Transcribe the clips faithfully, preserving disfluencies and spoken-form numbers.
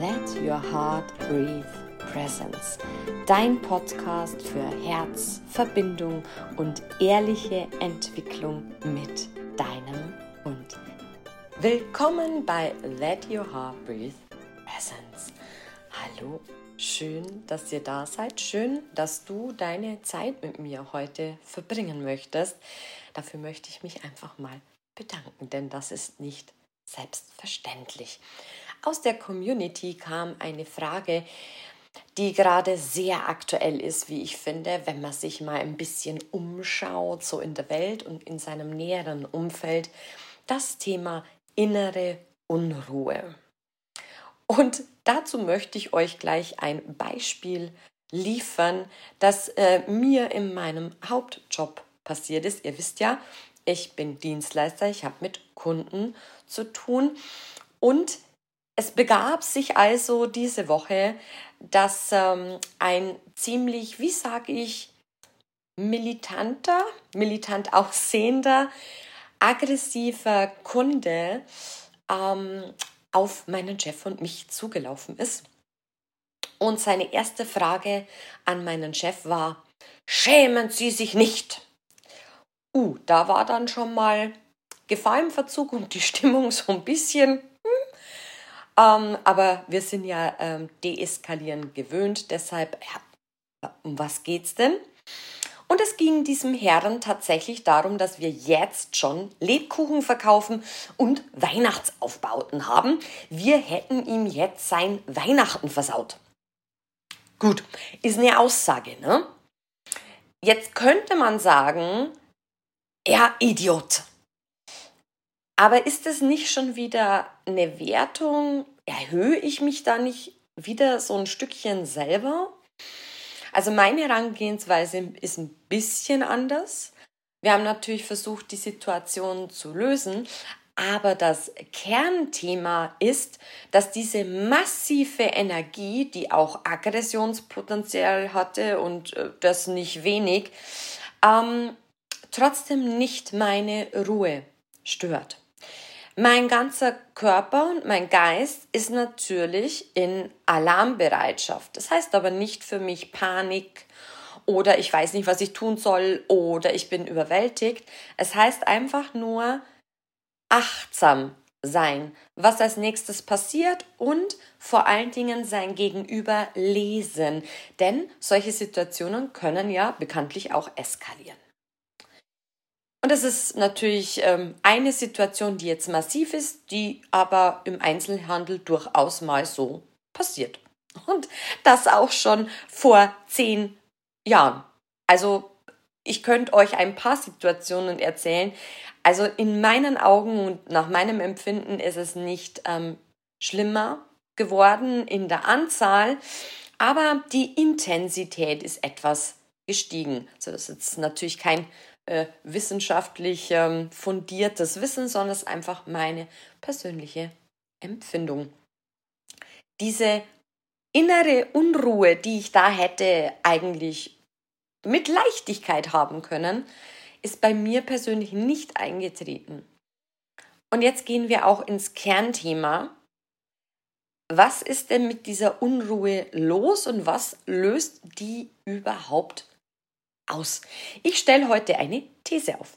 Let Your Heart Breathe Presence, dein Podcast für Herz, Verbindung und ehrliche Entwicklung mit deinem Hund. Willkommen bei Let Your Heart Breathe Presence. Hallo, schön, dass ihr da seid. Schön, dass du deine Zeit mit mir heute verbringen möchtest. Dafür möchte ich mich einfach mal bedanken, denn das ist nicht selbstverständlich. Aus der Community kam eine Frage, die gerade sehr aktuell ist, wie ich finde, wenn man sich mal ein bisschen umschaut, so in der Welt und in seinem näheren Umfeld, das Thema innere Unruhe. Und dazu möchte ich euch gleich ein Beispiel liefern, das äh, mir in meinem Hauptjob passiert ist. Ihr wisst ja, ich bin Dienstleister, ich habe mit Kunden zu tun und es begab sich also diese Woche, dass ähm, ein ziemlich, wie sage ich, militanter, militant aussehender, aggressiver Kunde ähm, auf meinen Chef und mich zugelaufen ist. Und seine erste Frage an meinen Chef war: Schämen Sie sich nicht? Uh, da war dann schon mal Gefahr im Verzug und die Stimmung so ein bisschen... Ähm, aber wir sind ja ähm, deeskalieren gewöhnt, deshalb, ja, um was geht's denn? Und es ging diesem Herrn tatsächlich darum, dass wir jetzt schon Lebkuchen verkaufen und Weihnachtsaufbauten haben. Wir hätten ihm jetzt sein Weihnachten versaut. Gut, ist eine Aussage, ne? Jetzt könnte man sagen, ja, Idiot. Aber ist es nicht schon wieder eine Wertung? Erhöhe ich mich da nicht wieder so ein Stückchen selber? Also meine Herangehensweise ist ein bisschen anders. Wir haben natürlich versucht, die Situation zu lösen, aber das Kernthema ist, dass diese massive Energie, die auch Aggressionspotenzial hatte und das nicht wenig, ähm, trotzdem nicht meine Ruhe stört. Mein ganzer Körper und mein Geist ist natürlich in Alarmbereitschaft. Das heißt aber nicht für mich Panik oder ich weiß nicht, was ich tun soll oder ich bin überwältigt. Es heißt einfach nur achtsam sein, was als nächstes passiert und vor allen Dingen sein Gegenüber lesen. Denn solche Situationen können ja bekanntlich auch eskalieren. Und das ist natürlich ähm, eine Situation, die jetzt massiv ist, die aber im Einzelhandel durchaus mal so passiert. Und das auch schon vor zehn Jahren. Also ich könnte euch ein paar Situationen erzählen. Also in meinen Augen und nach meinem Empfinden ist es nicht ähm, schlimmer geworden in der Anzahl, aber die Intensität ist etwas gestiegen. Also das ist jetzt natürlich kein Äh, wissenschaftlich ähm, fundiertes Wissen, sondern es ist einfach meine persönliche Empfindung. Diese innere Unruhe, die ich da hätte eigentlich mit Leichtigkeit haben können, ist bei mir persönlich nicht eingetreten. Und jetzt gehen wir auch ins Kernthema. Was ist denn mit dieser Unruhe los und was löst die überhaupt aus? Ich stelle heute eine These auf.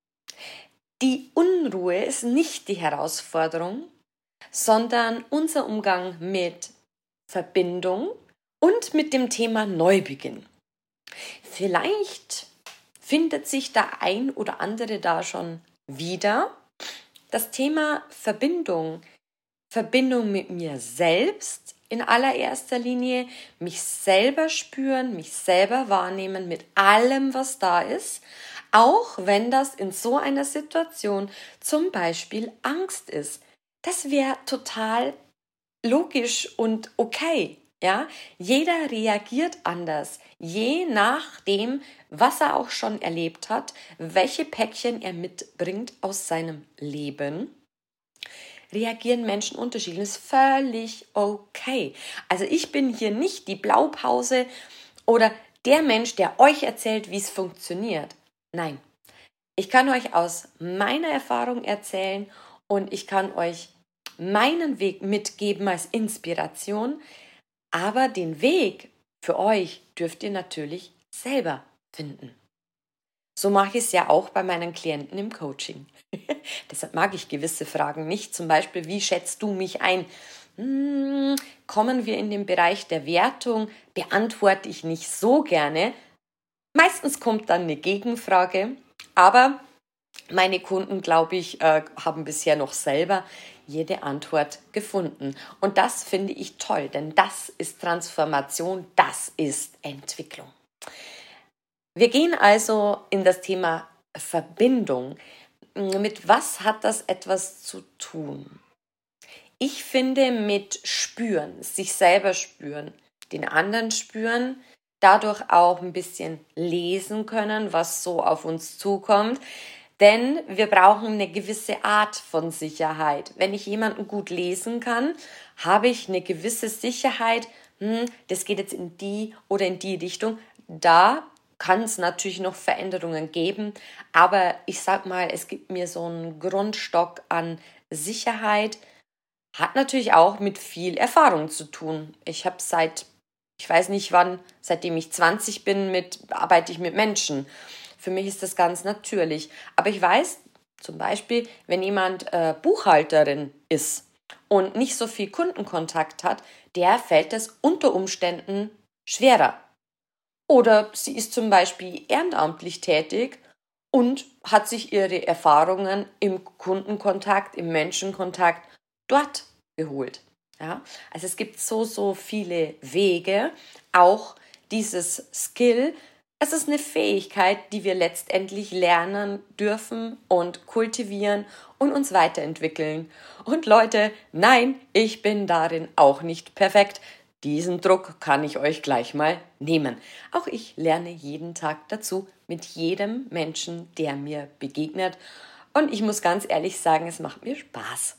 Die Unruhe ist nicht die Herausforderung, sondern unser Umgang mit Verbindung und mit dem Thema Neubeginn. Vielleicht findet sich der ein oder andere da schon wieder. Das Thema Verbindung, Verbindung mit mir selbst, in allererster Linie mich selber spüren, mich selber wahrnehmen mit allem, was da ist, auch wenn das in so einer Situation zum Beispiel Angst ist. Das wäre total logisch und okay. Ja? Jeder reagiert anders, je nachdem, was er auch schon erlebt hat, welche Päckchen er mitbringt aus seinem Leben. Reagieren Menschen unterschiedlich. Das ist völlig okay. Also ich bin hier nicht die Blaupause oder der Mensch, der euch erzählt, wie es funktioniert. Nein, ich kann euch aus meiner Erfahrung erzählen und ich kann euch meinen Weg mitgeben als Inspiration, aber den Weg für euch dürft ihr natürlich selber finden. So mache ich es ja auch bei meinen Klienten im Coaching. Deshalb mag ich gewisse Fragen nicht. Zum Beispiel, wie schätzt du mich ein? Hm, kommen wir in den Bereich der Wertung, beantworte ich nicht so gerne. Meistens kommt dann eine Gegenfrage, aber meine Kunden, glaube ich, äh, haben bisher noch selber jede Antwort gefunden. Und das finde ich toll, denn das ist Transformation, das ist Entwicklung. Wir gehen also in das Thema Verbindung. Mit was hat das etwas zu tun? Ich finde mit spüren, sich selber spüren, den anderen spüren, dadurch auch ein bisschen lesen können, was so auf uns zukommt. Denn wir brauchen eine gewisse Art von Sicherheit. Wenn ich jemanden gut lesen kann, habe ich eine gewisse Sicherheit, hm, das geht jetzt in die oder in die Richtung. Da kann es natürlich noch Veränderungen geben, aber ich sag mal, es gibt mir so einen Grundstock an Sicherheit, hat natürlich auch mit viel Erfahrung zu tun. Ich habe seit, ich weiß nicht wann, seitdem ich zwanzig bin, mit, arbeite ich mit Menschen. Für mich ist das ganz natürlich. Aber ich weiß zum Beispiel, wenn jemand äh, Buchhalterin ist und nicht so viel Kundenkontakt hat, der fällt es unter Umständen schwerer. Oder sie ist zum Beispiel ehrenamtlich tätig und hat sich ihre Erfahrungen im Kundenkontakt, im Menschenkontakt dort geholt. Ja? Also es gibt so, so viele Wege, auch dieses Skill. Es ist eine Fähigkeit, die wir letztendlich lernen dürfen und kultivieren und uns weiterentwickeln. Und Leute, nein, ich bin darin auch nicht perfekt. Diesen Druck kann ich euch gleich mal nehmen. Auch ich lerne jeden Tag dazu mit jedem Menschen, der mir begegnet. Und ich muss ganz ehrlich sagen, es macht mir Spaß.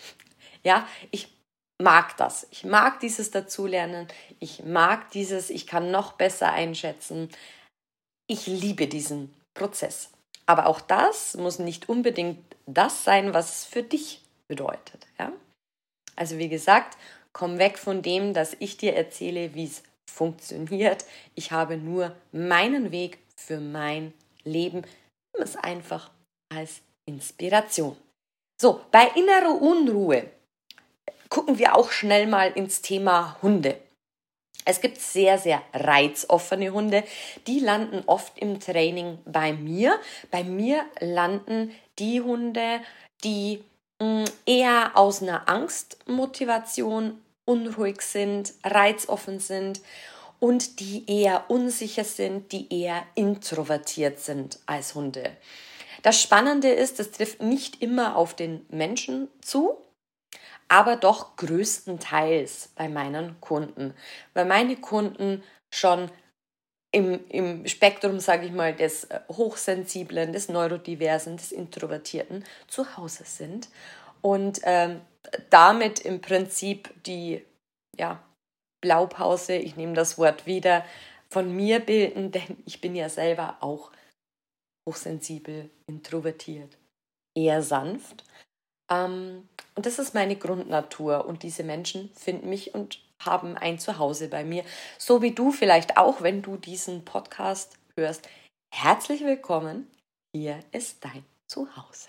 Ja, ich mag das. Ich mag dieses Dazulernen. Ich mag dieses, ich kann noch besser einschätzen. Ich liebe diesen Prozess. Aber auch das muss nicht unbedingt das sein, was es für dich bedeutet. Ja? Also wie gesagt, komm weg von dem, dass ich dir erzähle, wie es funktioniert. Ich habe nur meinen Weg für mein Leben. Nimm es einfach als Inspiration. So, bei innerer Unruhe gucken wir auch schnell mal ins Thema Hunde. Es gibt sehr, sehr reizoffene Hunde. Die landen oft im Training bei mir. Bei mir landen die Hunde, die eher aus einer Angstmotivation unruhig sind, reizoffen sind und die eher unsicher sind, die eher introvertiert sind als Hunde. Das Spannende ist, das trifft nicht immer auf den Menschen zu, aber doch größtenteils bei meinen Kunden, weil meine Kunden schon im, im Spektrum, sage ich mal, des Hochsensiblen, des Neurodiversen, des Introvertierten zu Hause sind und ähm, damit im Prinzip die ja, Blaupause, ich nehme das Wort wieder, von mir bilden, denn ich bin ja selber auch hochsensibel, introvertiert, eher sanft. Ähm, und das ist meine Grundnatur und diese Menschen finden mich und haben ein Zuhause bei mir, so wie du vielleicht auch, wenn du diesen Podcast hörst. Herzlich willkommen, hier ist dein Zuhause.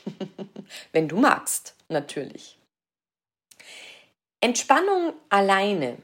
Wenn du magst, natürlich. Entspannung alleine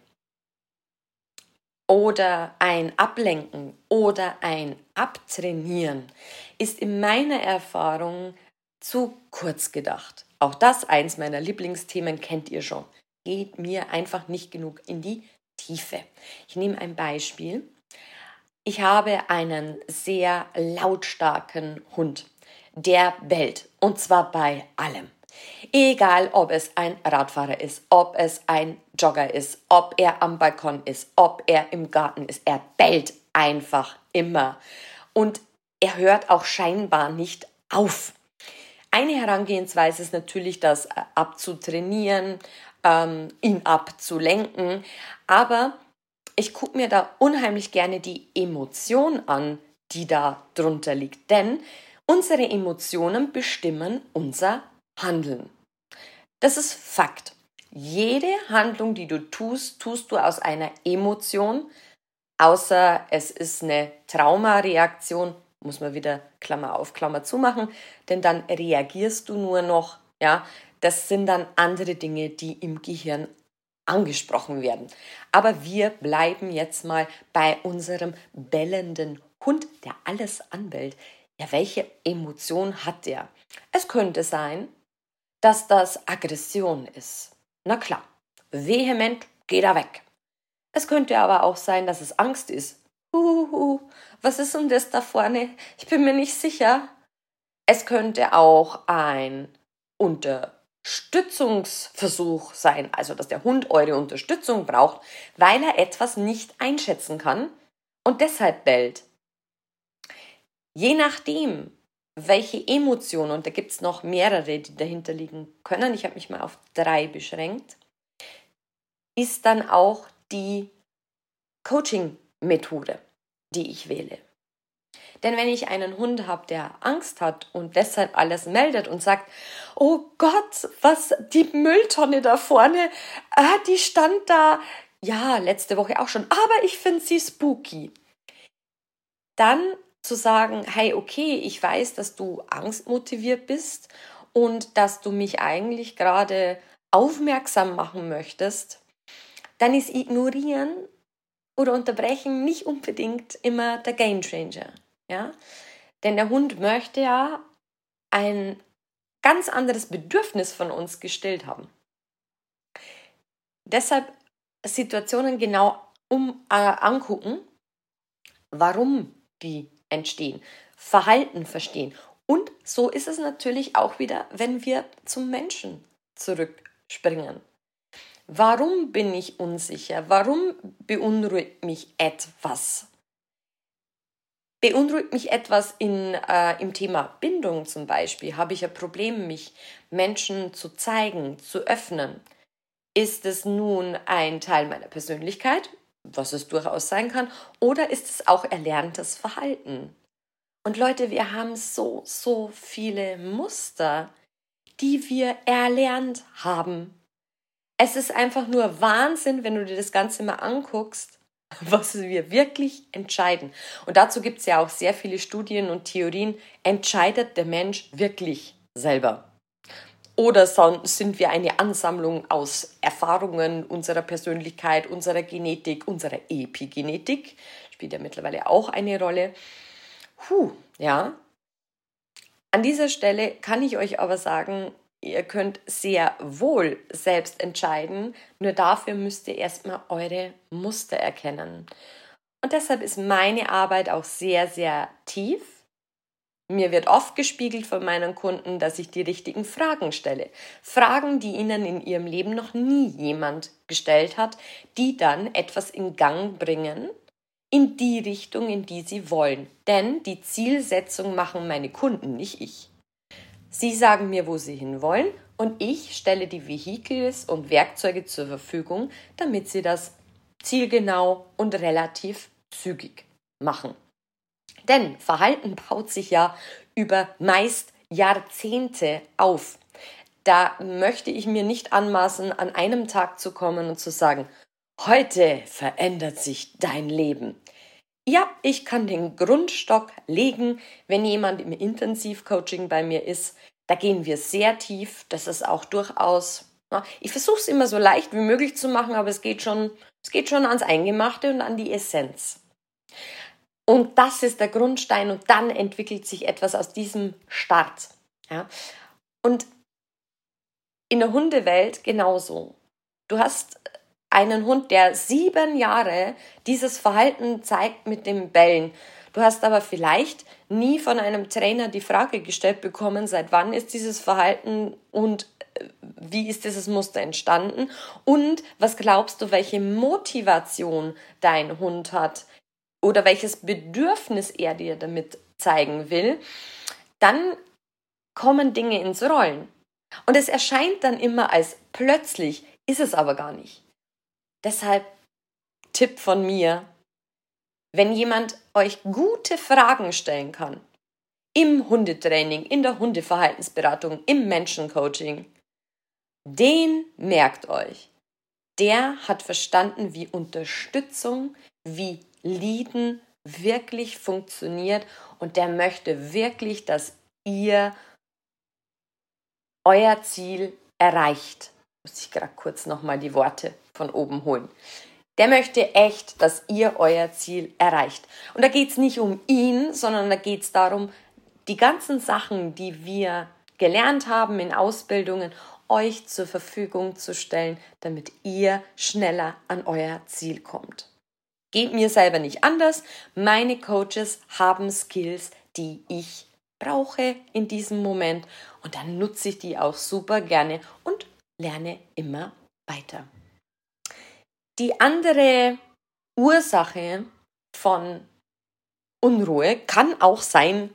oder ein Ablenken oder ein Abtrainieren ist in meiner Erfahrung zu kurz gedacht. Auch das, eins meiner Lieblingsthemen, kennt ihr schon. Geht mir einfach nicht genug in die Tiefe. Ich nehme ein Beispiel. Ich habe einen sehr lautstarken Hund, der bellt und zwar bei allem. Egal, ob es ein Radfahrer ist, ob es ein Jogger ist, ob er am Balkon ist, ob er im Garten ist, er bellt einfach immer. Und er hört auch scheinbar nicht auf. Eine Herangehensweise ist natürlich, das abzutrainieren, ähm, ihn abzulenken, aber ich gucke mir da unheimlich gerne die Emotion an, die da drunter liegt, denn unsere Emotionen bestimmen unser Handeln. Das ist Fakt. Jede Handlung, die du tust, tust du aus einer Emotion, außer es ist eine Traumareaktion, muss man wieder Klammer auf, Klammer zu machen, denn dann reagierst du nur noch, ja, das sind dann andere Dinge, die im Gehirn angesprochen werden. Aber wir bleiben jetzt mal bei unserem bellenden Hund, der alles anbellt. Ja, welche Emotion hat der? Es könnte sein, dass das Aggression ist. Na klar, vehement, geh da weg. Es könnte aber auch sein, dass es Angst ist. Huhuhu, was ist denn das da vorne? Ich bin mir nicht sicher. Es könnte auch ein Unterstützungsversuch sein, also dass der Hund eure Unterstützung braucht, weil er etwas nicht einschätzen kann und deshalb bellt. Je nachdem, welche Emotionen, und da gibt es noch mehrere, die dahinter liegen können, ich habe mich mal auf drei beschränkt, ist dann auch die Coaching-Methode, die ich wähle. Denn wenn ich einen Hund habe, der Angst hat und deshalb alles meldet und sagt, oh Gott, was, die Mülltonne da vorne, ah, die stand da, ja, letzte Woche auch schon, aber ich finde sie spooky. Dann zu sagen, hey, okay, ich weiß, dass du angstmotiviert bist und dass du mich eigentlich gerade aufmerksam machen möchtest, dann ist Ignorieren oder Unterbrechen nicht unbedingt immer der Gamechanger. Ja? Denn der Hund möchte ja ein ganz anderes Bedürfnis von uns gestillt haben. Deshalb Situationen genau um, äh, angucken, warum die entstehen, Verhalten verstehen. Und so ist es natürlich auch wieder, wenn wir zum Menschen zurückspringen. Warum bin ich unsicher? Warum beunruhigt mich etwas? Beunruhigt mich etwas in, äh, im Thema Bindung zum Beispiel? Habe ich ein Problem, mich Menschen zu zeigen, zu öffnen? Ist es nun ein Teil meiner Persönlichkeit, was es durchaus sein kann, oder ist es auch erlerntes Verhalten? Und Leute, wir haben so, so viele Muster, die wir erlernt haben. Es ist einfach nur Wahnsinn, wenn du dir das Ganze mal anguckst, was wir wirklich entscheiden. Und dazu gibt es ja auch sehr viele Studien und Theorien. Entscheidet der Mensch wirklich selber? Oder sind wir eine Ansammlung aus Erfahrungen unserer Persönlichkeit, unserer Genetik, unserer Epigenetik? Spielt ja mittlerweile auch eine Rolle. Puh, ja. An dieser Stelle kann ich euch aber sagen, ihr könnt sehr wohl selbst entscheiden, nur dafür müsst ihr erstmal eure Muster erkennen. Und deshalb ist meine Arbeit auch sehr, sehr tief. Mir wird oft gespiegelt von meinen Kunden, dass ich die richtigen Fragen stelle. Fragen, die ihnen in ihrem Leben noch nie jemand gestellt hat, die dann etwas in Gang bringen, in die Richtung, in die sie wollen. Denn die Zielsetzung machen meine Kunden, nicht ich. Sie sagen mir, wo sie hinwollen, und ich stelle die Vehikel und Werkzeuge zur Verfügung, damit sie das zielgenau und relativ zügig machen. Denn Verhalten baut sich ja über meist Jahrzehnte auf. Da möchte ich mir nicht anmaßen, an einem Tag zu kommen und zu sagen, heute verändert sich dein Leben. Ja, ich kann den Grundstock legen, wenn jemand im Intensivcoaching bei mir ist. Da gehen wir sehr tief. Das ist auch durchaus, na, ich versuche es immer so leicht wie möglich zu machen, aber es geht schon, es geht schon ans Eingemachte und an die Essenz. Und das ist der Grundstein und dann entwickelt sich etwas aus diesem Start. Ja? Und in der Hundewelt genauso. Du hast einen Hund, der sieben Jahre dieses Verhalten zeigt mit dem Bellen. Du hast aber vielleicht nie von einem Trainer die Frage gestellt bekommen, seit wann ist dieses Verhalten und wie ist dieses Muster entstanden und was glaubst du, welche Motivation dein Hund hat oder welches Bedürfnis er dir damit zeigen will, dann kommen Dinge ins Rollen. Und es erscheint dann immer als plötzlich, ist es aber gar nicht. Deshalb Tipp von mir, wenn jemand euch gute Fragen stellen kann, im Hundetraining, in der Hundeverhaltensberatung, im Menschencoaching, Den merkt euch. Der hat verstanden, wie Unterstützung, wie Leaden wirklich funktioniert und der möchte wirklich, dass ihr euer Ziel erreicht. Muss ich gerade kurz nochmal die Worte von oben holen. Der möchte echt, dass ihr euer Ziel erreicht. Und da geht es nicht um ihn, sondern da geht es darum, die ganzen Sachen, die wir gelernt haben in Ausbildungen, euch zur Verfügung zu stellen, damit ihr schneller an euer Ziel kommt. Geht mir selber nicht anders. Meine Coaches haben Skills, die ich brauche in diesem Moment und dann nutze ich die auch super gerne und lerne immer weiter. Die andere Ursache von Unruhe kann auch sein,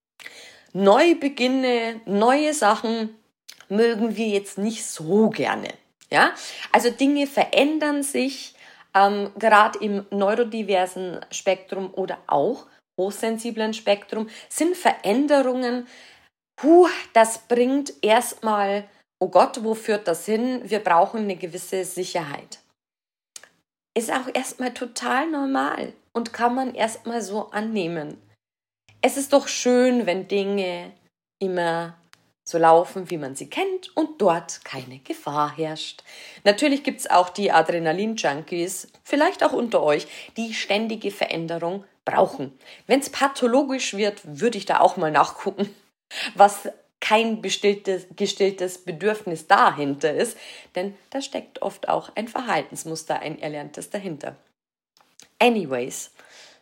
Neubeginne, neue Sachen mögen wir jetzt nicht so gerne. Ja? Also Dinge verändern sich, ähm, gerade im neurodiversen Spektrum oder auch hochsensiblen Spektrum sind Veränderungen, puh, das bringt erstmal, oh Gott, wo führt das hin? Wir brauchen eine gewisse Sicherheit. Ist auch erstmal total normal und kann man erstmal so annehmen. Es ist doch schön, wenn Dinge immer so laufen, wie man sie kennt und dort keine Gefahr herrscht. Natürlich gibt es auch die Adrenalin-Junkies, vielleicht auch unter euch, die ständige Veränderung brauchen. Wenn es pathologisch wird, würde ich da auch mal nachgucken, was kein bestilltes, gestilltes Bedürfnis dahinter ist, denn da steckt oft auch ein Verhaltensmuster, ein erlerntes dahinter. Anyways,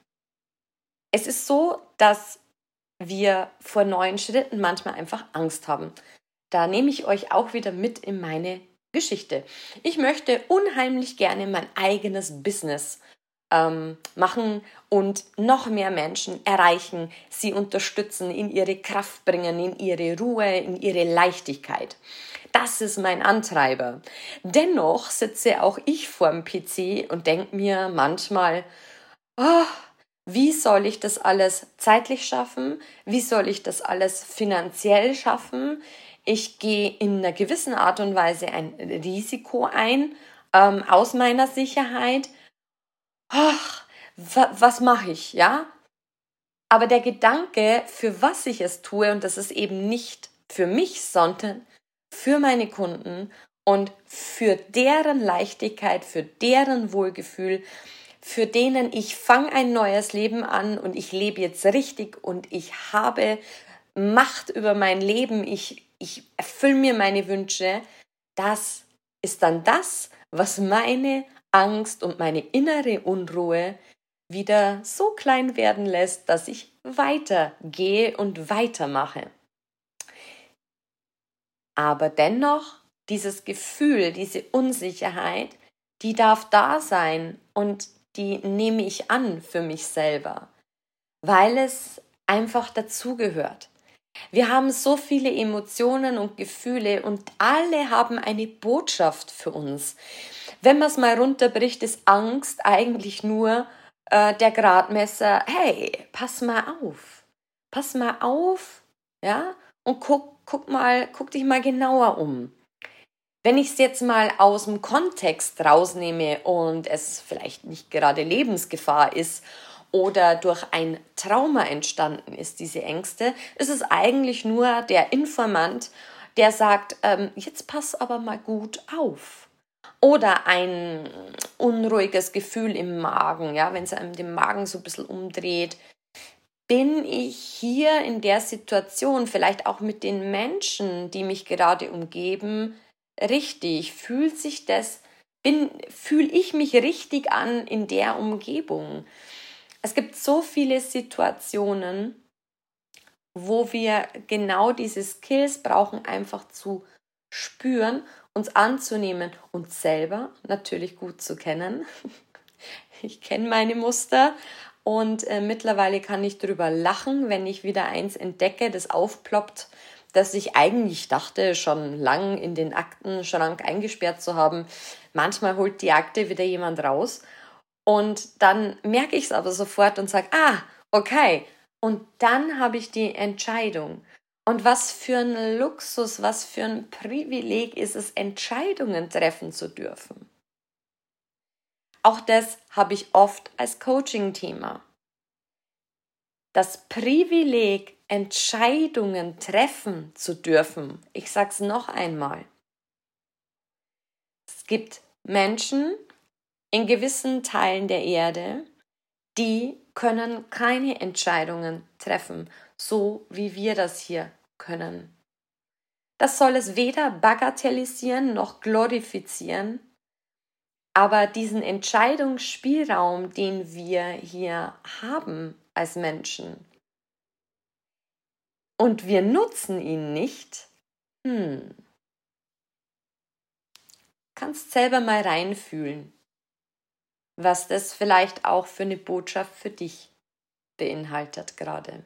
es ist so, dass wir vor neuen Schritten manchmal einfach Angst haben. Da nehme ich euch auch wieder mit in meine Geschichte. Ich möchte unheimlich gerne mein eigenes Business ähm, machen und noch mehr Menschen erreichen, sie unterstützen, in ihre Kraft bringen, in ihre Ruhe, in ihre Leichtigkeit. Das ist mein Antreiber. Dennoch sitze auch ich vor dem P C und denke mir manchmal, oh, wie soll ich das alles zeitlich schaffen? Wie soll ich das alles finanziell schaffen? Ich gehe in einer gewissen Art und Weise ein Risiko ein, ähm, aus meiner Sicherheit. Ach, wa- was mache ich, ja? Aber der Gedanke, für was ich es tue, und das ist eben nicht für mich, sondern für meine Kunden und für deren Leichtigkeit, für deren Wohlgefühl, für denen ich fange ein neues Leben an und ich lebe jetzt richtig und ich habe Macht über mein Leben, ich, ich erfülle mir meine Wünsche, das ist dann das, was meine Angst und meine innere Unruhe wieder so klein werden lässt, dass ich weitergehe und weitermache. Aber dennoch, dieses Gefühl, diese Unsicherheit, die darf da sein und die nehme ich an für mich selber, weil es einfach dazugehört. Wir haben so viele Emotionen und Gefühle und alle haben eine Botschaft für uns. Wenn man es mal runterbricht, ist Angst eigentlich nur äh, der Gradmesser, hey, pass mal auf, pass mal auf, ja, und guck, guck mal, guck dich mal genauer um. Wenn ich es jetzt mal aus dem Kontext rausnehme und es vielleicht nicht gerade Lebensgefahr ist oder durch ein Trauma entstanden ist, diese Ängste, ist es eigentlich nur der Informant, der sagt, ähm, jetzt pass aber mal gut auf. Oder ein unruhiges Gefühl im Magen, ja, wenn es einem den Magen so ein bisschen umdreht. Bin ich hier in der Situation, vielleicht auch mit den Menschen, die mich gerade umgeben, richtig? Fühlt sich das, bin, fühle ich mich richtig an in der Umgebung? Es gibt so viele Situationen, wo wir genau diese Skills brauchen, einfach zu spüren, uns anzunehmen, uns selber natürlich gut zu kennen. Ich kenne meine Muster und äh, mittlerweile kann ich drüber lachen, wenn ich wieder eins entdecke, das aufploppt, das ich eigentlich dachte, schon lang in den Aktenschrank eingesperrt zu haben. Manchmal holt die Akte wieder jemand raus und dann merke ich es aber sofort und sage, ah, okay. Und dann habe ich die Entscheidung. Und was für ein Luxus, was für ein Privileg ist es, Entscheidungen treffen zu dürfen. Auch das habe ich oft als Coaching-Thema. Das Privileg, Entscheidungen treffen zu dürfen. Ich sage es noch einmal. Es gibt Menschen in gewissen Teilen der Erde, die können keine Entscheidungen treffen, so wie wir das hier können. Das soll es weder bagatellisieren noch glorifizieren, aber diesen Entscheidungsspielraum, den wir hier haben als Menschen, und wir nutzen ihn nicht, hm, kannst selber mal reinfühlen, was das vielleicht auch für eine Botschaft für dich beinhaltet gerade.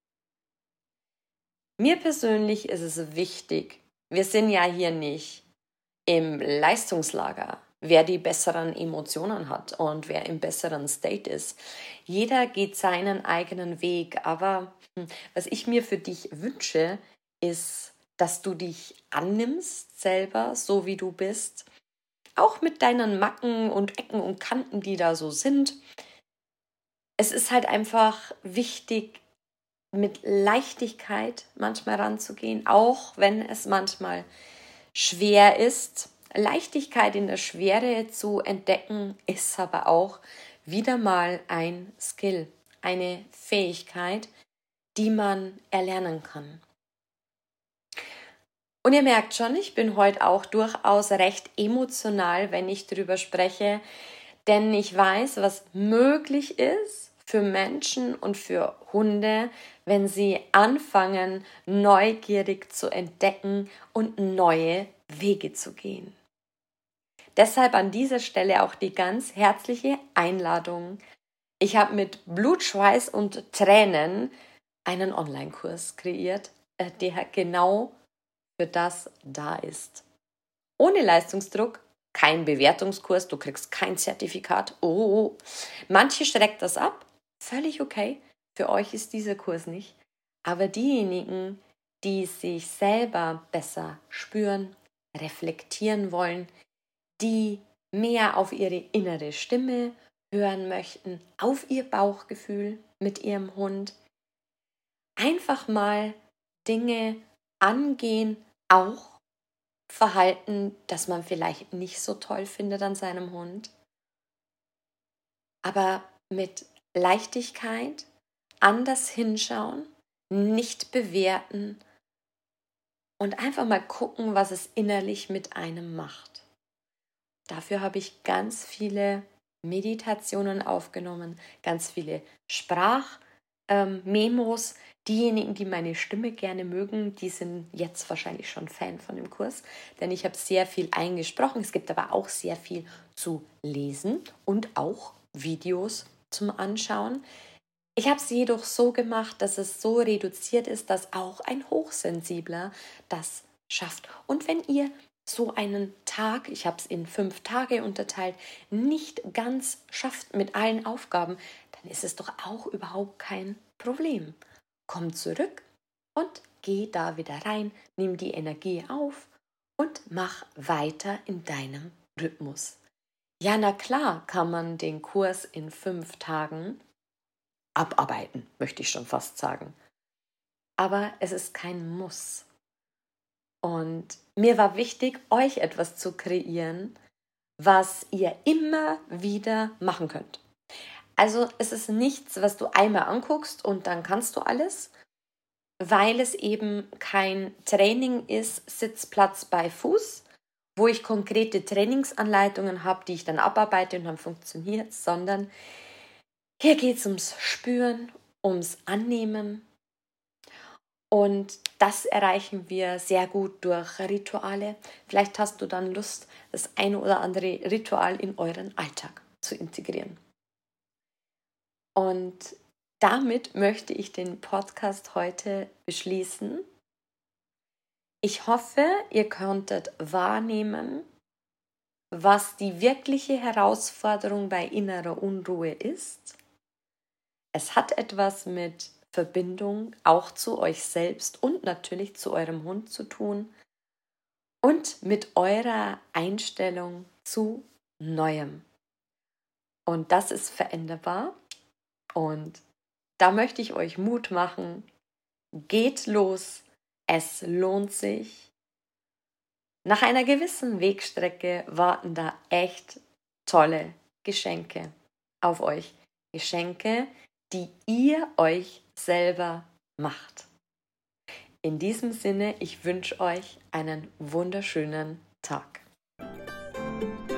Mir persönlich ist es wichtig, wir sind ja hier nicht im Leistungslager, wer die besseren Emotionen hat und wer im besseren State ist. Jeder geht seinen eigenen Weg, aber was ich mir für dich wünsche, ist, dass du dich annimmst selber, so wie du bist, auch mit deinen Macken und Ecken und Kanten, die da so sind. Es ist halt einfach wichtig, mit Leichtigkeit manchmal ranzugehen, auch wenn es manchmal schwer ist. Leichtigkeit in der Schwere zu entdecken, ist aber auch wieder mal ein Skill, eine Fähigkeit, die man erlernen kann. Und ihr merkt schon, ich bin heute auch durchaus recht emotional, wenn ich darüber spreche, denn ich weiß, was möglich ist für Menschen und für Hunde, wenn sie anfangen, neugierig zu entdecken und neue Wege zu gehen. Deshalb an dieser Stelle auch die ganz herzliche Einladung. Ich habe mit Blut, Schweiß und Tränen einen Online-Kurs kreiert, der genau für das da ist. Ohne Leistungsdruck, kein Bewertungskurs, du kriegst kein Zertifikat. Oh, manche schreckt das ab, völlig okay. Für euch ist dieser Kurs nicht. Aber diejenigen, die sich selber besser spüren, reflektieren wollen, die mehr auf ihre innere Stimme hören möchten, auf ihr Bauchgefühl mit ihrem Hund, einfach mal Dinge angehen, auch Verhalten, das man vielleicht nicht so toll findet an seinem Hund, aber mit Leichtigkeit, anders hinschauen, nicht bewerten und einfach mal gucken, was es innerlich mit einem macht. Dafür habe ich ganz viele Meditationen aufgenommen, ganz viele Sprachmemos. Diejenigen, die meine Stimme gerne mögen, die sind jetzt wahrscheinlich schon Fan von dem Kurs, denn ich habe sehr viel eingesprochen. Es gibt aber auch sehr viel zu lesen und auch Videos zum Anschauen. Ich habe es jedoch so gemacht, dass es so reduziert ist, dass auch ein Hochsensibler das schafft. Und wenn ihr so einen Tag, ich habe es in fünf Tage unterteilt, nicht ganz schafft mit allen Aufgaben, dann ist es doch auch überhaupt kein Problem. Komm zurück und geh da wieder rein, nimm die Energie auf und mach weiter in deinem Rhythmus. Ja, na klar kann man den Kurs in fünf Tagen abarbeiten, möchte ich schon fast sagen. Aber es ist kein Muss. Und mir war wichtig, euch etwas zu kreieren, was ihr immer wieder machen könnt. Also es ist nichts, was du einmal anguckst und dann kannst du alles, weil es eben kein Training ist, Sitz, Platz bei Fuß, wo ich konkrete Trainingsanleitungen habe, die ich dann abarbeite und dann funktioniert, sondern hier geht es ums Spüren, ums Annehmen. Und das erreichen wir sehr gut durch Rituale. Vielleicht hast du dann Lust, das eine oder andere Ritual in euren Alltag zu integrieren. Und damit möchte ich den Podcast heute beschließen. Ich hoffe, ihr konntet wahrnehmen, was die wirkliche Herausforderung bei innerer Unruhe ist. Es hat etwas mit Verbindung auch zu euch selbst und natürlich zu eurem Hund zu tun und mit eurer Einstellung zu Neuem. Und das ist veränderbar und da möchte ich euch Mut machen. Geht los, es lohnt sich. Nach einer gewissen Wegstrecke warten da echt tolle Geschenke auf euch. Geschenke, die ihr euch selber macht. In diesem Sinne, ich wünsche euch einen wunderschönen Tag.